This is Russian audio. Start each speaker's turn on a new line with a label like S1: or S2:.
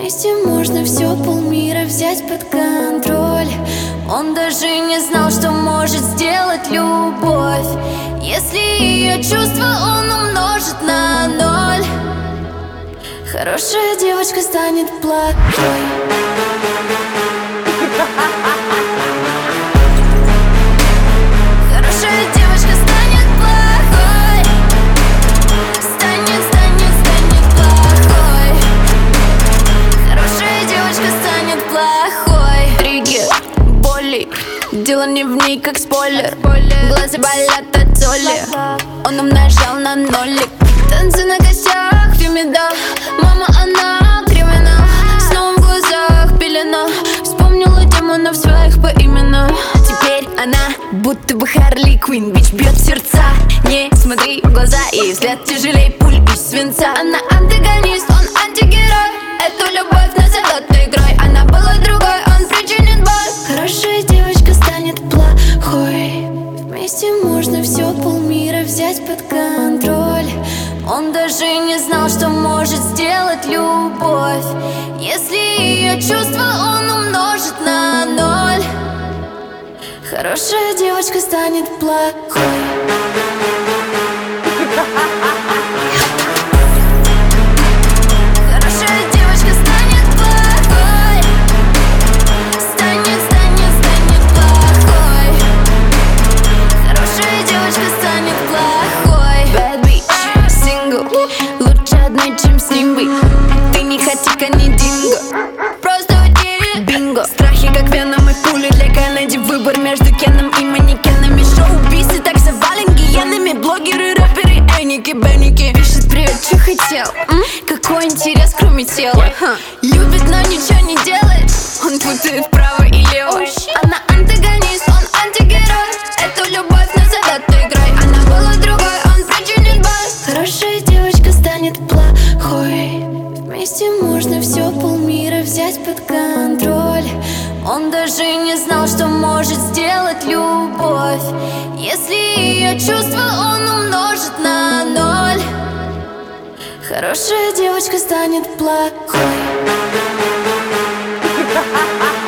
S1: Вместе можно все, полмира взять под контроль. Он даже не знал, что может сделать любовь, если ее чувства он умножит на ноль. Хорошая девочка станет плохой. Хорошая девочка станет плохой. Станет плохой. Хорошая девочка станет плохой. Триггер, боли, дело не в ней, как спойлер. Глаза болят от соли, он умножал на нолик. Танцы на костях, Фемида. Мама, она криминал. Снова в глазах пелена. Вспомнила демонов своих поименно. Теперь она будто бы Харли Квинн. Бич бьет сердца, не смотри в глаза, и взгляд тяжелей пуль из свинца. Она антагонист, он антигерой. Эту любовь назовет игрой. Она была другой, он причинит боль. Хорошая девочка станет плохой. Вместе можно все, полмира взять под контроль. Он даже не знал, что может сделать любовь, если ее чувства он умножит на ноль. Хорошая девочка станет плохой. Хорошая девочка станет плохой. Станет плохой. Хорошая девочка станет плохой. Bad bitch, сингл, лучше одной, чем с ним быть. Ты не хотика, не динго, просто утери бинго. Страхи, как веном и пули для Кеннеди. Выбор между Кеном и манекенами. Шоу-убийцы так завален гиенами. Блогеры, рэперы, эники, бенники. Пишет: привет, что хотел? Какой интерес, кроме тела? Любит, но ничего не делает. Он путает вправо и лево. Она антагонист, он антигерой. Эту любовь назовет игрой. Она была другой, он причинит боль. Хорошая девочка станет плохой. Вместе можно все, полмира взять под контроль. Он даже не знал, что может сделать любовь, если ее чувства он умножит на ноль. Хорошая девочка станет плохой.